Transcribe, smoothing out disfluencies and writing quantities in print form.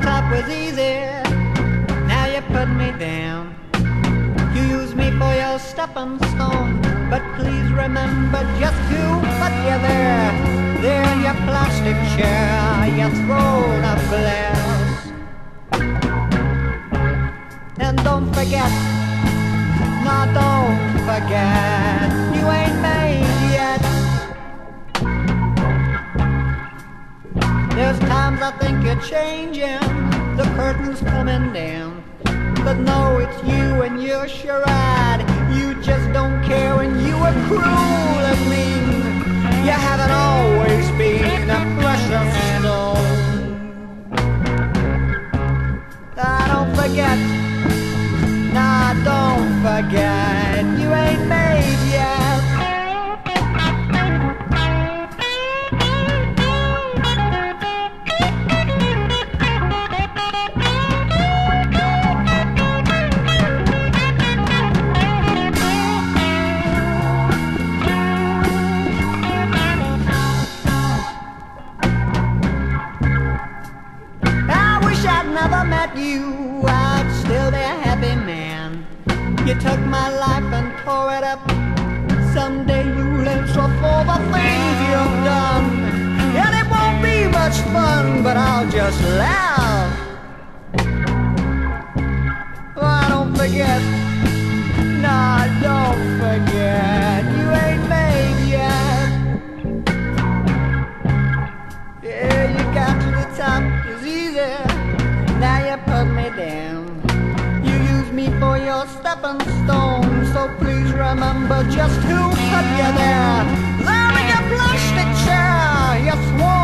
top was easy, now you put me down. You use me for your stepping stone, but please remember just to put you there. There in your plastic chair, your throne of glass. And don't forget, no, don't forget, you ain't made yet. There's times I think you're changing, the curtain's coming down. But no, it's you and your charade. You just don't care when you were cruel and mean. You haven't always been a precious stone. Don't forget, nah, don't forget, you ain't made yet. Never met you, I'd still be a happy man. You took my life and tore it up. Someday you'll answer for the things you've done. And it won't be much fun, but I'll just laugh. Oh, don't forget, nah, don't forget, you ain't made yet. Yeah, you got to the top, it's easy. Now you put me down. You use me for your stepping stone, so please remember just who put you there. There in your plastic chair, you swore